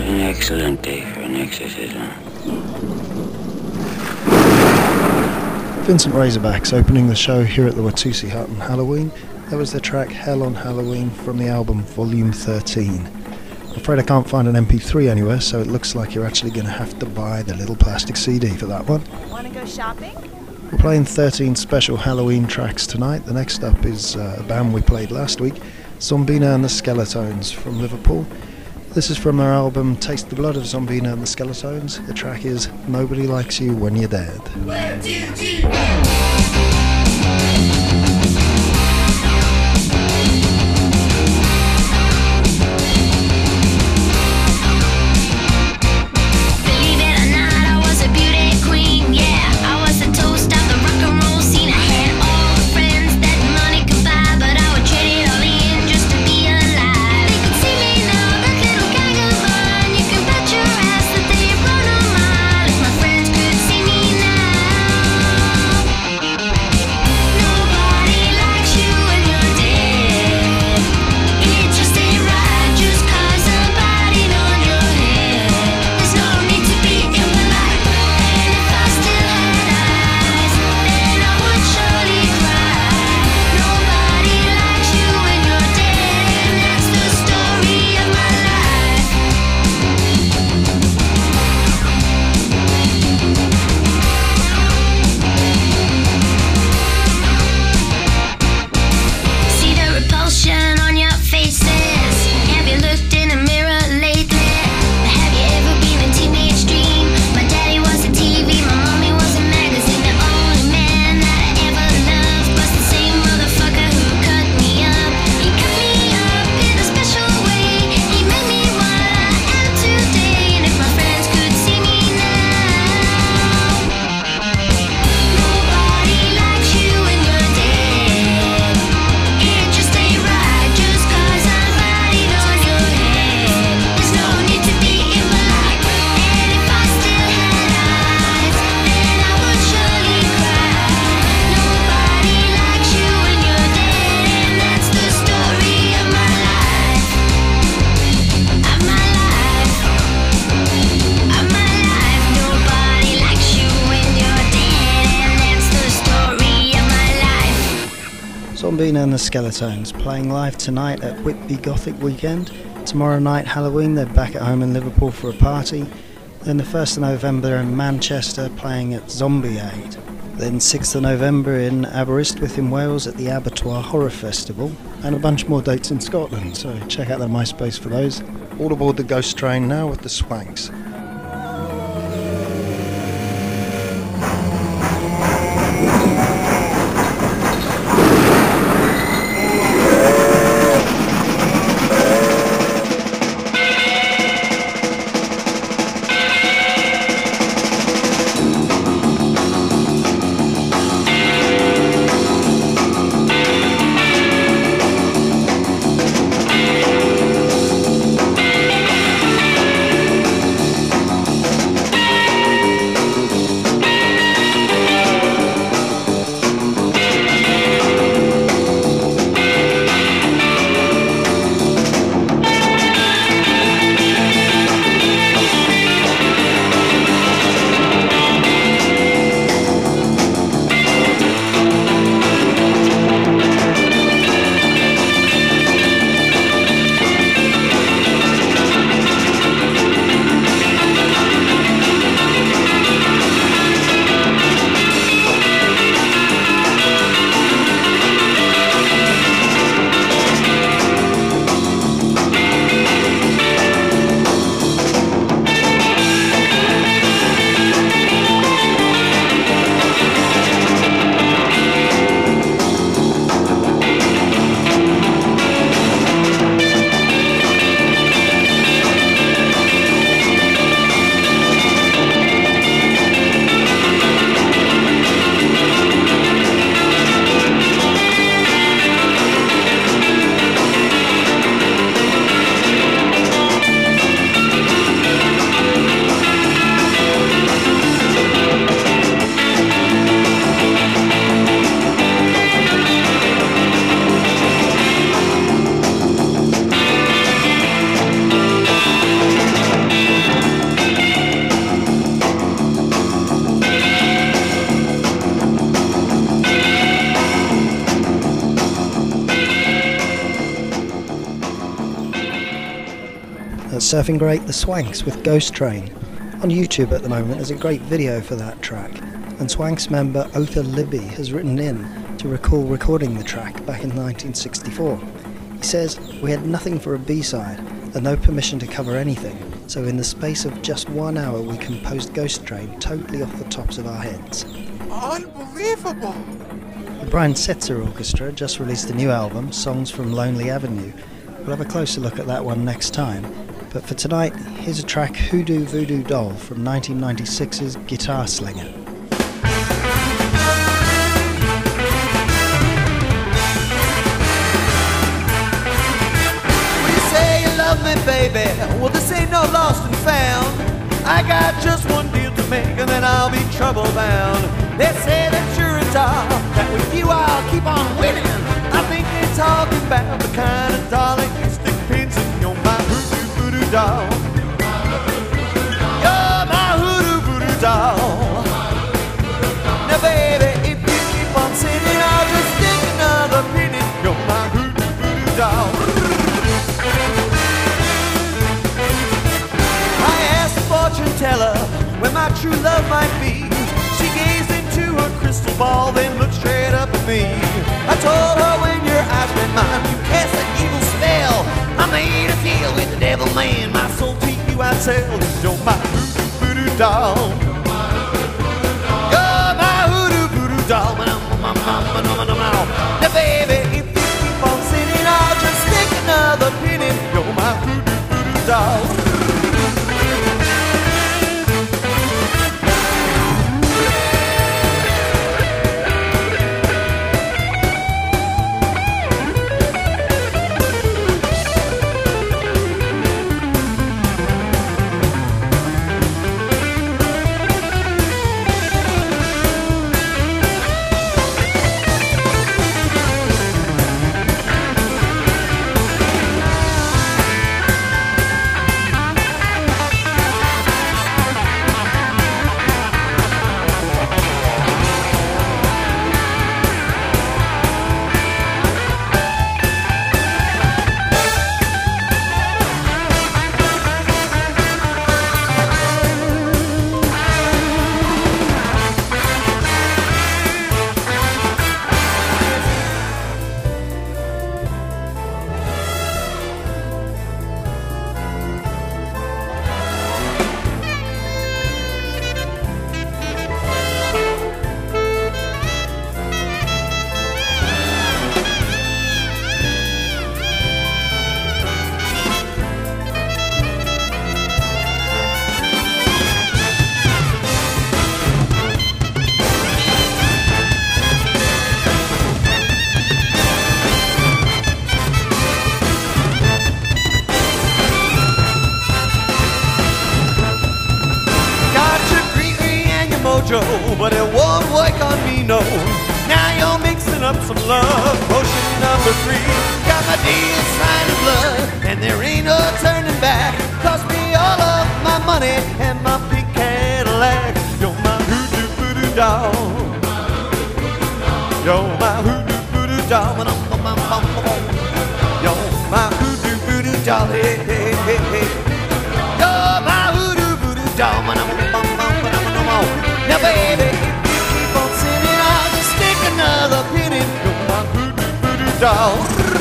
an excellent day for an exorcism. Vincent Razorbacks opening the show here at the Watusi Hut on Halloween. That was the track Hell on Halloween from the album Volume 13. I'm afraid I can't find an MP3 anywhere, so it looks like you're actually going to have to buy the little plastic CD for that one. Want to go shopping? We're playing 13 special Halloween tracks tonight. The next up is a band we played last week, Zombina and the Skeletones from Liverpool. This is from their album Taste the Blood of Zombina and the Skeletones. The track is Nobody Likes You When You're Dead. 1, 2, 3. Zombina and the Skeletones playing live tonight at Whitby Gothic Weekend. Tomorrow night Halloween, they're back at home in Liverpool for a party. Then the 1st of November in Manchester playing at Zombie Aid. Then 6th of November in Aberystwyth in Wales at the Abattoir Horror Festival. And a bunch more dates in Scotland, so check out their MySpace for those. All aboard the Ghost Train now with the Swanks. Surfing Great, The Swanks with Ghost Train. On YouTube at the moment there's a great video for that track, and Swanks member Otha Libby has written in to recall recording the track back in 1964. He says, "We had nothing for a B-side and no permission to cover anything, so in the space of just 1 hour we composed Ghost Train totally off the tops of our heads." Unbelievable! The Brian Setzer Orchestra just released a new album, Songs from Lonely Avenue. We'll have a closer look at that one next time. But for tonight, here's a track, Hoodoo Voodoo Doll, from 1996's Guitar Slinger. When you say you love me, baby, well, this ain't no lost and found. I got just one deal to make, and then I'll be trouble bound. They say that you're a doll, that with you I'll keep on winning. I think they're talking about the kind of doll that you stick pins in. You're my hoodoo voodoo doll. You're my hoodoo voodoo doll. Now baby, if you keep on singing, I'll just stick another pin in. You're my hoodoo voodoo doll. I asked the fortune teller where my true love might be. She gazed into her crystal ball, then looked straight up at me. I told her, when your eyes met mine, you cast an evil spell. I made a deal with the devil, man. My soul to you I sell. You're my hoodoo voodoo doll. You're my hoodoo voodoo doll. Now baby, if you keep on singing, I'll just stick another pin in. You're my hoodoo voodoo doll. But it won't work on me, no. Now you're mixing up some love. Potion number 3. Got my deals signed in blood, and there ain't no turning back. Cost me all of my money and my big Cadillac. You're my hoodoo voodoo doll. You're my hoodoo voodoo doll. You're my hoodoo voodoo doll. Hey, hey, hey, hey. You're my hoodoo voodoo doll. Now baby, if you keep on singing, I'll just stick another pin in. You're my voodoo voodoo doll.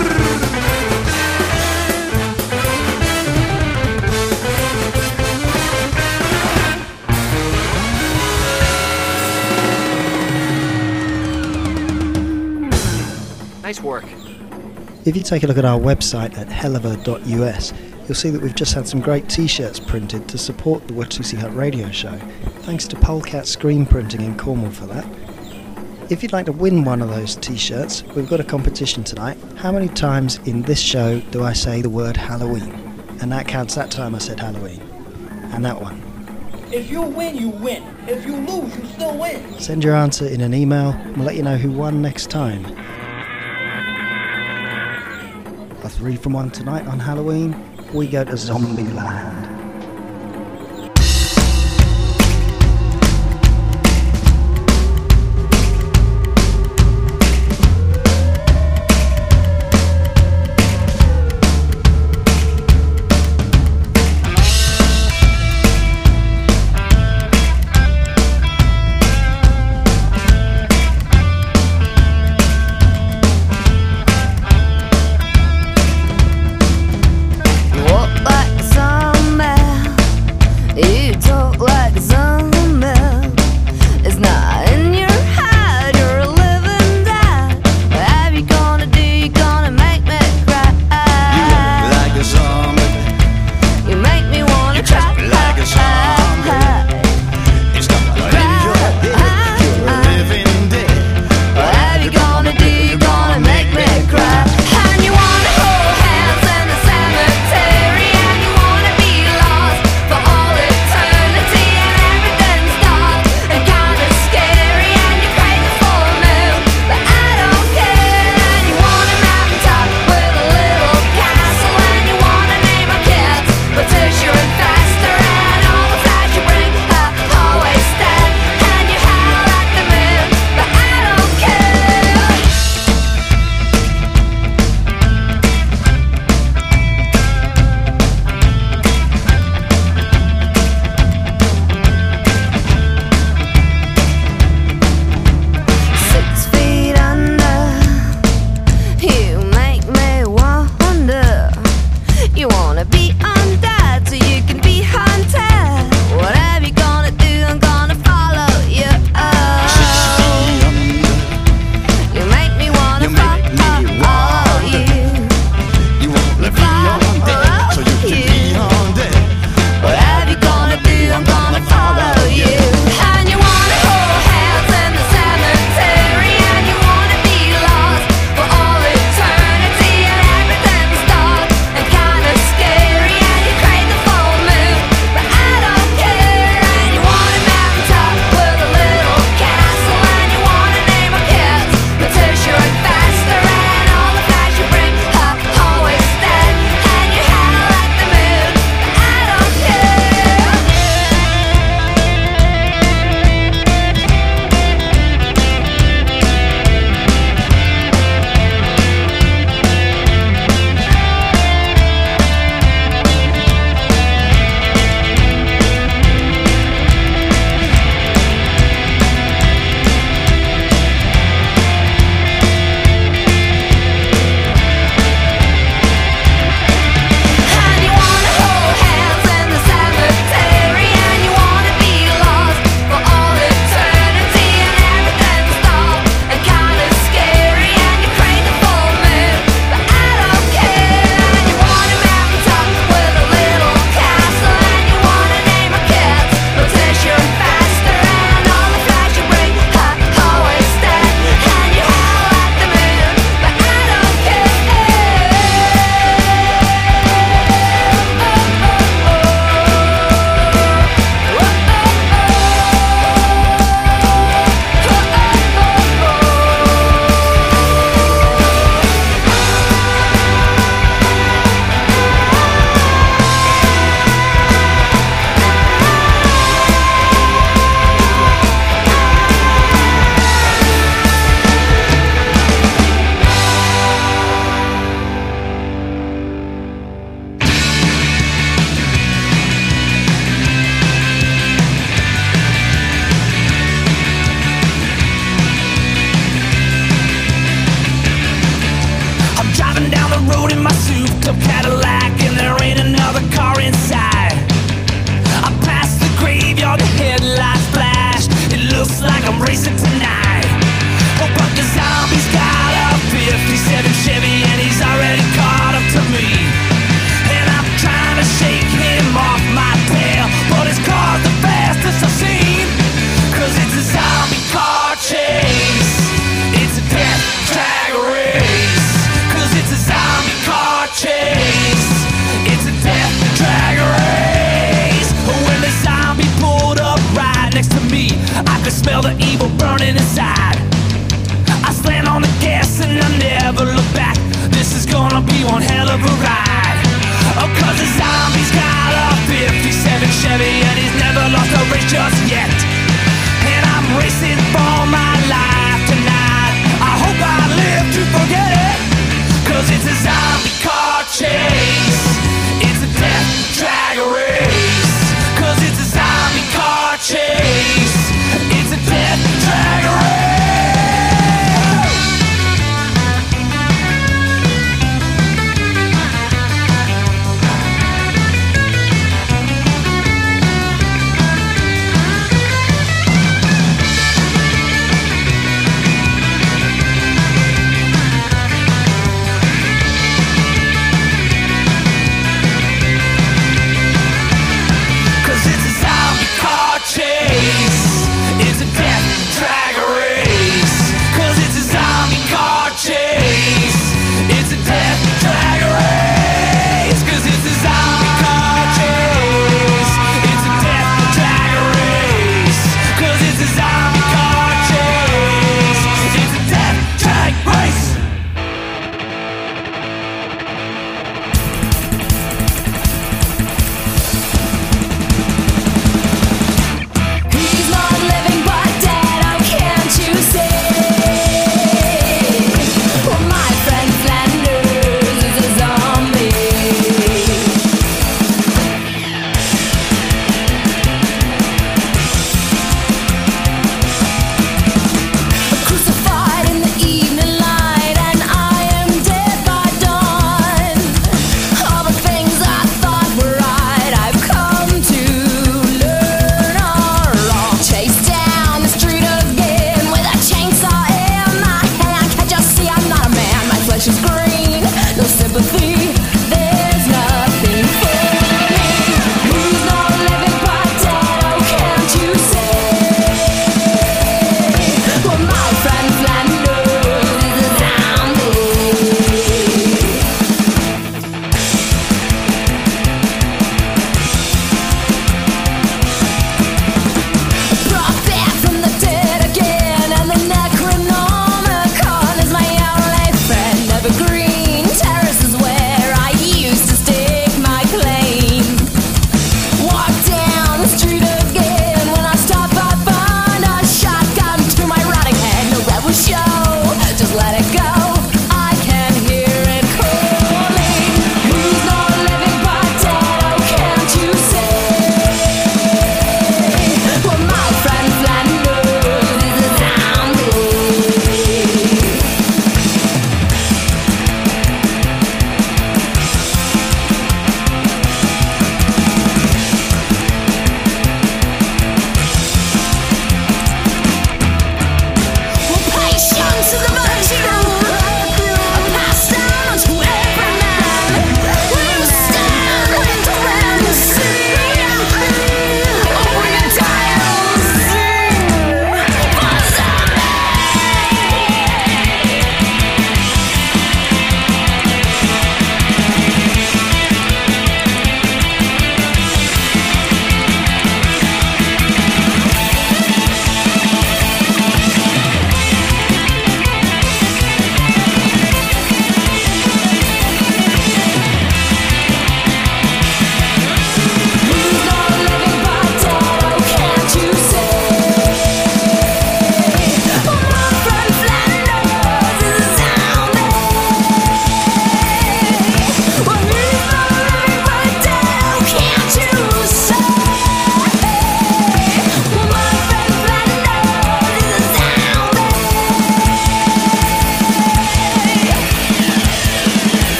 Nice work. If you take a look at our website at helliver.us, you'll see that we've just had some great t-shirts printed to support the Watusi Hut radio show. Thanks to Polecat Screen Printing in Cornwall for that. If you'd like to win one of those t-shirts, we've got a competition tonight. How many times in this show do I say the word Halloween? And that counts that time I said Halloween. And that one. If you win, you win. If you lose, you still win. Send your answer in an email and we'll let you know who won next time. A 3 from 1 tonight on Halloween. We go to Zombieland.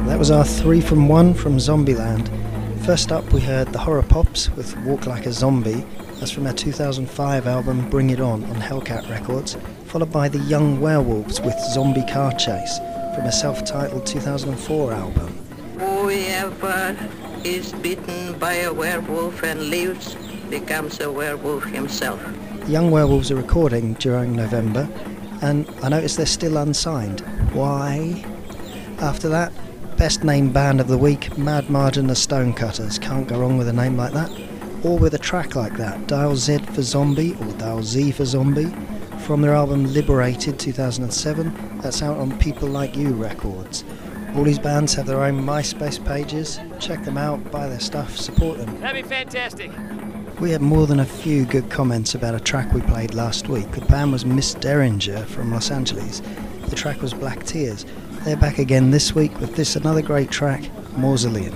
That was our 3 from 1 from Zombieland. First up we heard the Horror Pops with Walk Like a Zombie. That's from their 2005 album Bring It On Hellcat Records, followed by the Young Werewolves with Zombie Car Chase from a self-titled 2004 album. Whoever is bitten by a werewolf and lives becomes a werewolf himself. The Young Werewolves are recording during November, and I noticed they're still unsigned. Why? After that, best named band of the week, Mad Marge and the Stonecutters. Can't go wrong with a name like that, or with a track like that. Dial Z for Zombie, or Dial Z for Zombie, from their album Liberated 2007. That's out on People Like You Records. All these bands have their own MySpace pages. Check them out, buy their stuff, support them. That'd be fantastic. We had more than a few good comments about a track we played last week. The band was Miss Derringer from Los Angeles. The track was Black Tears. They're back again this week with this another great track, Mausoleum.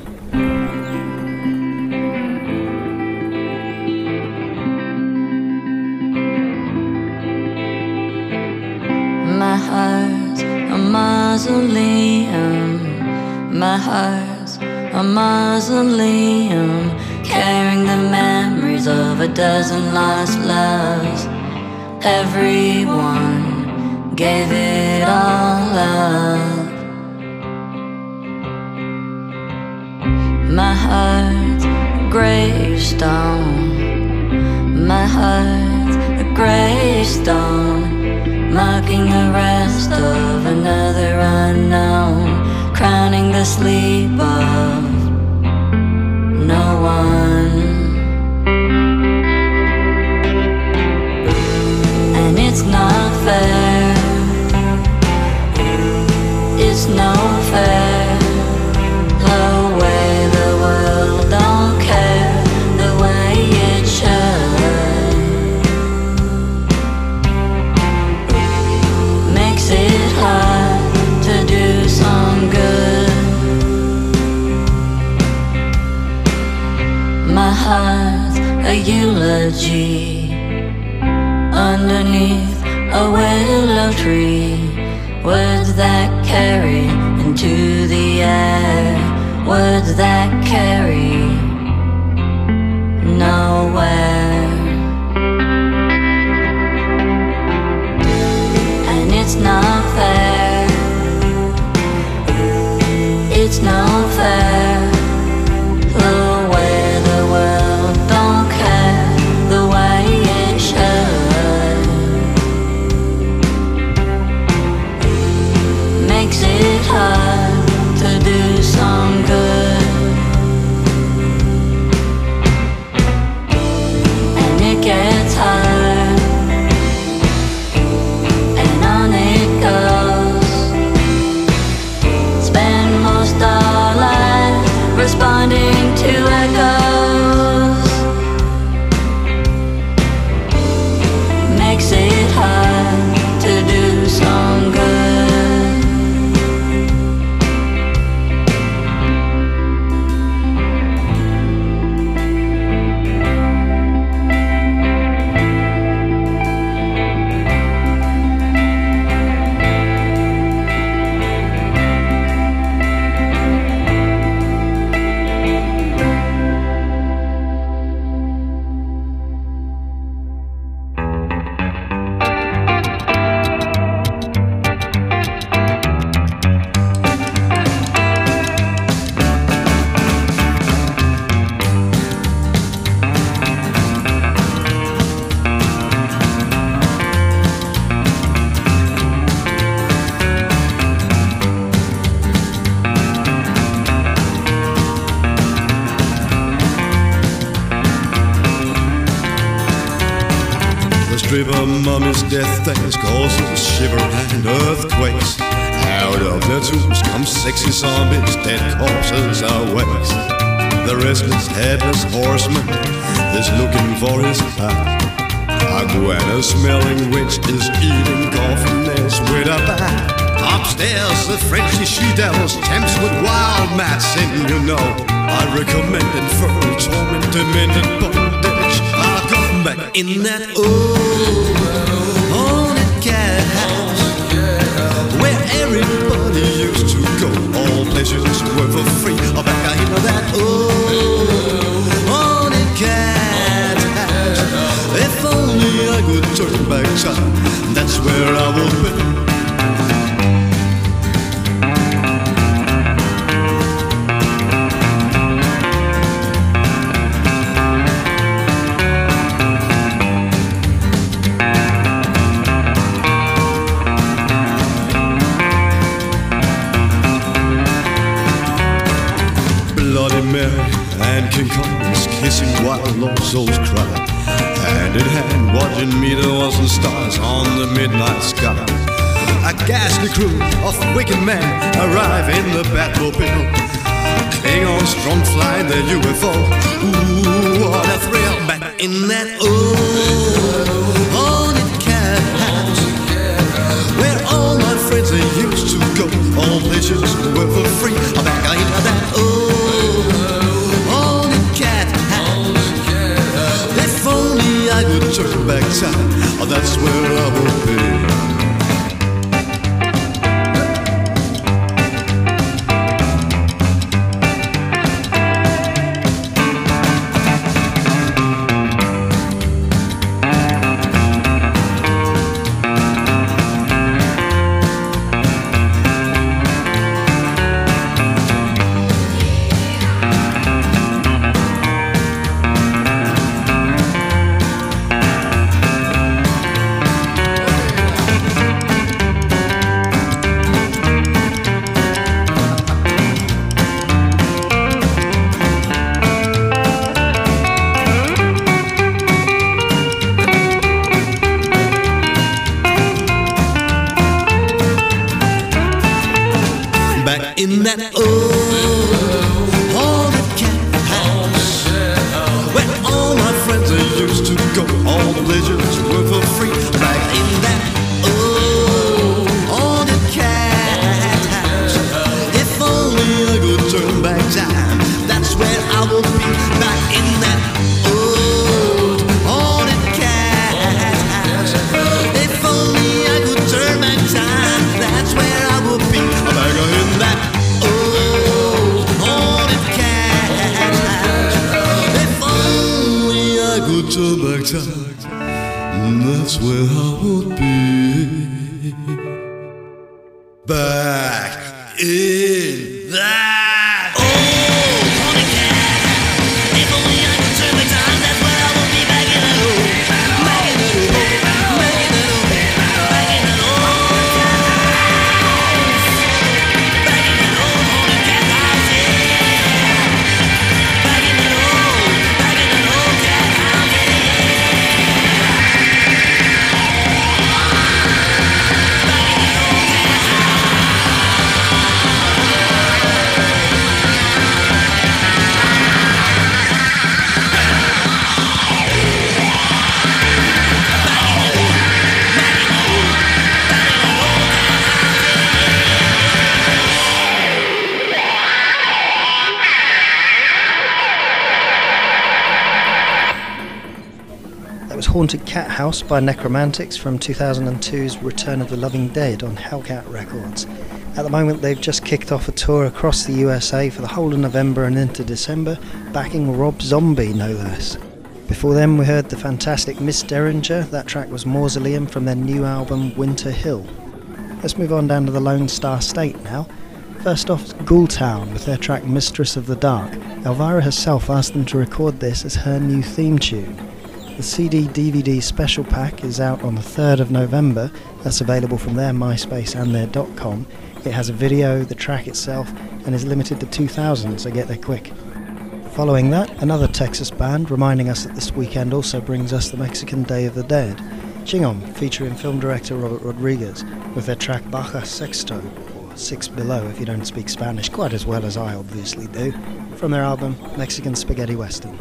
My heart's a mausoleum. My heart's a mausoleum, carrying the memories of a dozen lost loves. Everyone gave it all up. My heart's a gravestone. My heart's a gravestone, marking the rest of another unknown, crowning the sleep of no one. And it's not fair, it's no fair, the way the world don't care the way it should. Makes it hard to do some good. My heart's a eulogy underneath a willow tree, words that carry into the air, words that carry nowhere. And it's not fair, it's no fair, the way the world don't care the way it should. Makes it hard to do some good. And it gets hard, and on it goes. Spend most our lives responding to echoes. Makes it hard to do some good. Stripper mummy's death dance causes shiver and earthquakes. Out of their tombs come sexy zombies, dead corpses awakes. The restless headless horseman is looking for his path. A guano-smelling witch is eating coffins with a bat. Upstairs the Frenchy she-devils champs with wild mats, and you know I recommend infernal torment, demented bondage. I'll come back in that old haunted cat house where everybody used to go. All pleasures villages were for free. Oh, back into that haunted cat house. If only I could turn back time, that's where I will be. Bloody Mary and King Kong was kissing while lost souls cried. Hand in hand, watching meteors and stars on the midnight sky. A ghastly crew of wicked men arrive in the Batmobile. Klingons strong fly their UFO. Ooh, what a thrill! Back in that haunted cat house, where all my friends they used to go. All visions were for free. Back into that haunted cat house. If only I could turn back time, oh, that's where I will be. In that haunted cat house, where all my friends they used to go. All the legends were for free. Back in that haunted cat house. If only I could turn back time, that's where I will be. Back in that haunted cat house. If only I could turn back time, that's where I will be. Back in that turn back time, that's where I would be. Back in that haunted cat. If only I could turn back time, that's where I would be. Back in that back in that back in that old cat house. Back in that old haunted cat house, yeah. Back in that old cat house. Haunted Cat House by Necromantics from 2002's Return of the Living Dead on Hellcat Records. At the moment they've just kicked off a tour across the USA for the whole of November and into December, backing Rob Zombie no less. Before them we heard the fantastic Miss Derringer, that track was Mausoleum from their new album Winter Hill. Let's move on down to the Lone Star State now. First off, Ghoultown with their track Mistress of the Dark. Elvira herself asked them to record this as her new theme tune. The CD-DVD special pack is out on the 3rd of November. That's available from their MySpace and their .com. It has a video, the track itself, and is limited to 2,000, so get there quick. Following that, another Texas band, reminding us that this weekend also brings us the Mexican Day of the Dead. Chingon, featuring film director Robert Rodriguez, with their track Baja Sexto, or Six Below if you don't speak Spanish quite as well as I obviously do, from their album Mexican Spaghetti Western.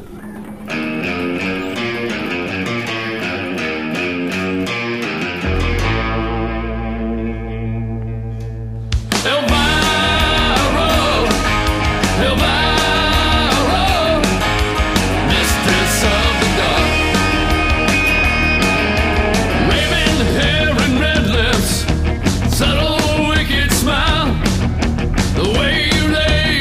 The way you lay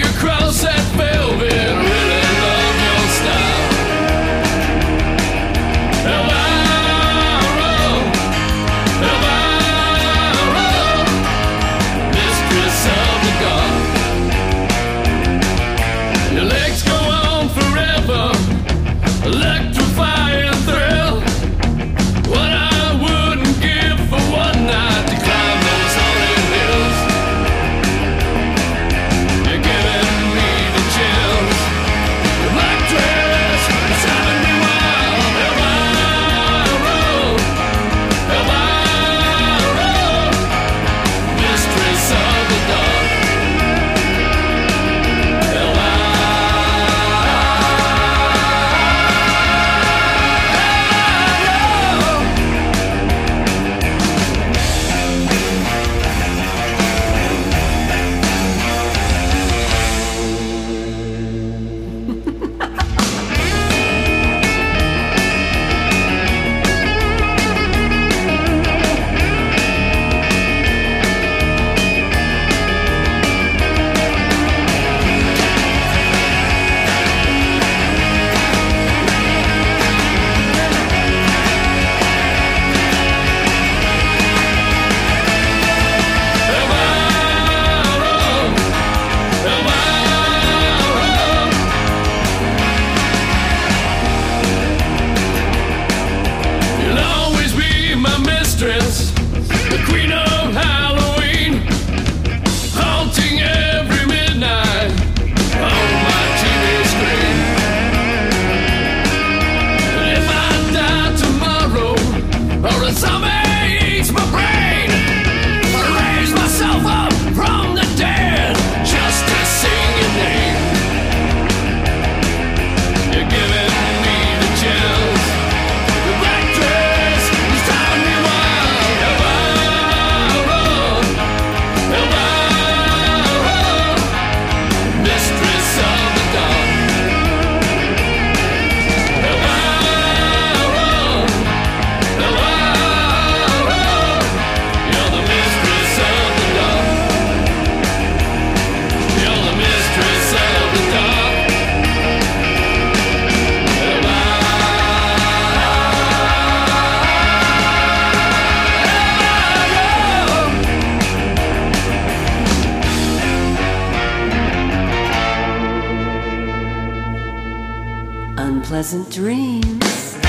pleasant dreams.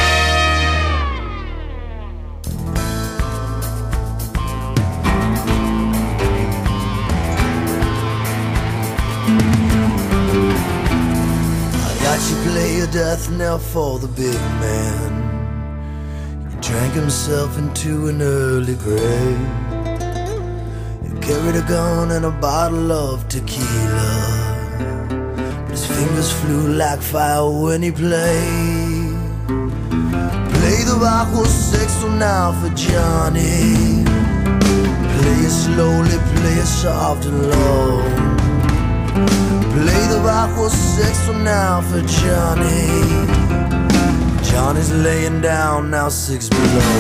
You play a death knell for the big man. He drank himself into an early grave. He carried a gun and a bottle of tequila, but his fingers flew like fire when he played. Play the bajo sexto now for Johnny. Play it slowly, play it soft and low. Play the bajo sexto now for Johnny. Johnny's laying down now 6 below.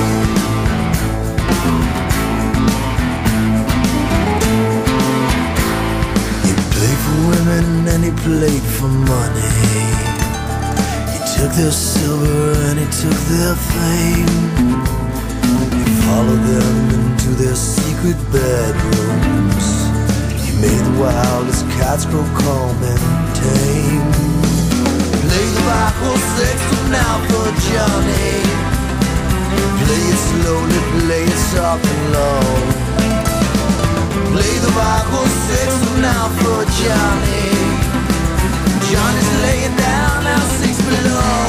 He played for women and he played for money. He took their silver and he took their fame. He followed them into their secret bedrooms. Made the wildest cats grow calm and tame. Play the bajo sexto now for Johnny. Play it slowly, play it soft and low. Play the bajo sexto now for Johnny. Johnny's laying down now 6 below.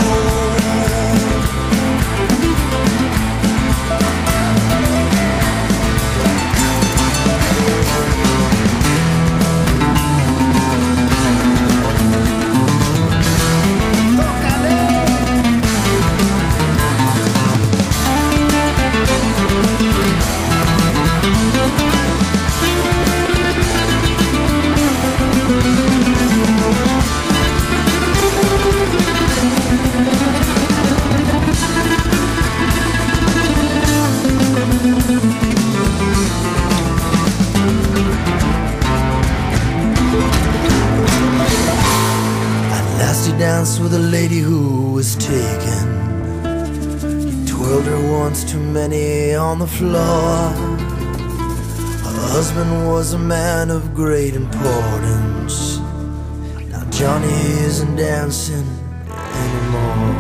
Danced with a lady who was taken. He twirled her once too many on the floor. Her husband was a man of great importance. Now Johnny isn't dancing anymore.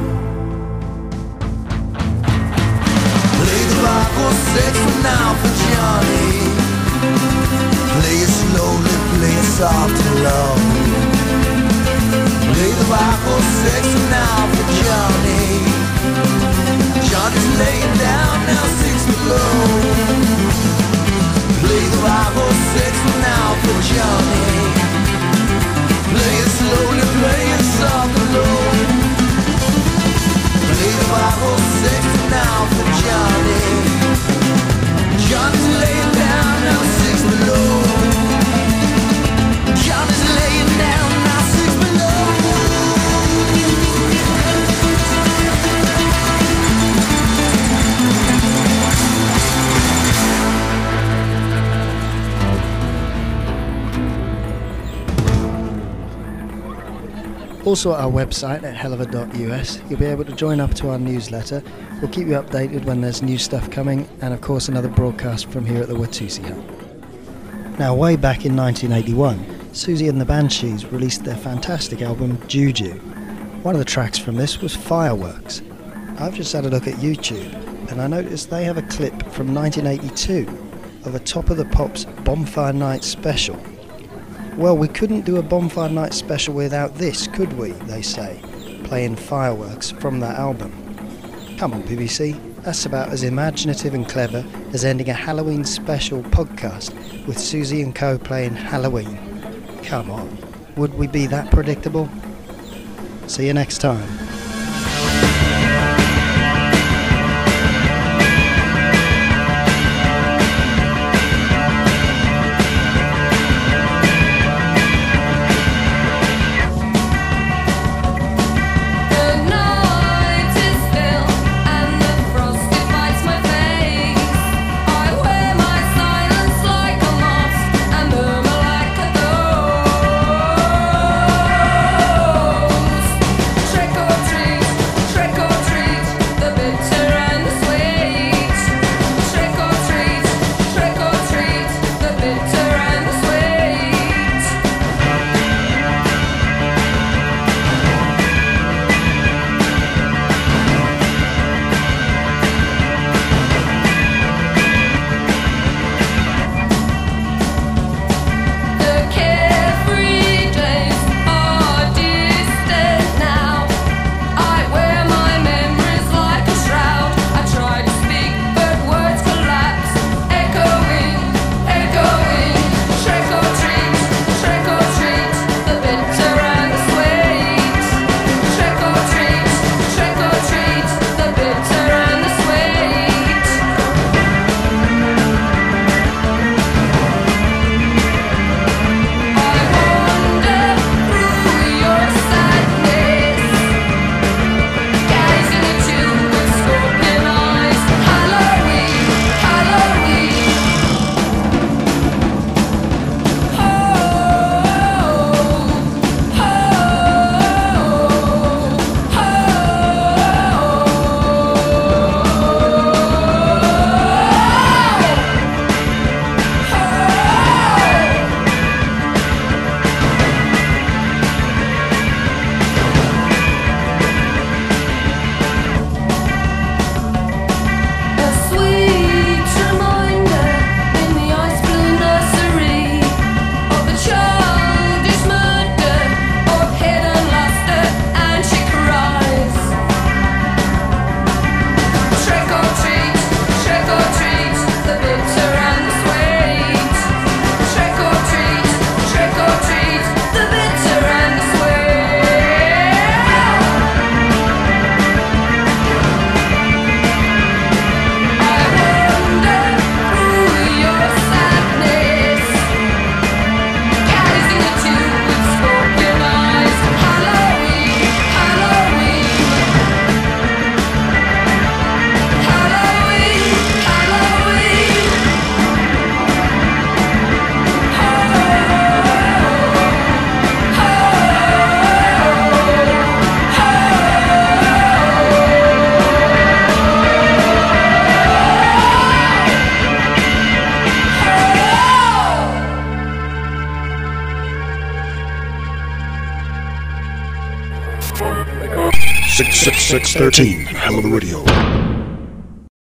Play the bajo sexto now for Johnny. Play it slowly, play it soft and low. Play the bajo sexto now for Johnny. Johnny's laying down now 6 below. Play the bajo sexto now for Johnny. Play it slowly, play it soft and low. Play the bajo sexto now for Johnny. Johnny's laying down now 6 below. Johnny's laying down now 6 below. Also at our website at hellover.us, you'll be able to join up to our newsletter. We'll keep you updated when there's new stuff coming, and of course another broadcast from here at the Watusi Hut. Now, way back in 1981, Siouxsie and the Banshees released their fantastic album Juju. One of the tracks from this was Fireworks. I've just had a look at YouTube, and I noticed they have a clip from 1982 of a Top of the Pops Bonfire Night special. Well, we couldn't do a Bonfire Night special without this, could we, they say, playing Fireworks from that album. Come on, BBC, that's about as imaginative and clever as ending a Halloween special podcast with Siouxsie and Co playing Halloween. Come on, would we be that predictable? See you next time. Trick or treat. 66613, Hell of a Radio.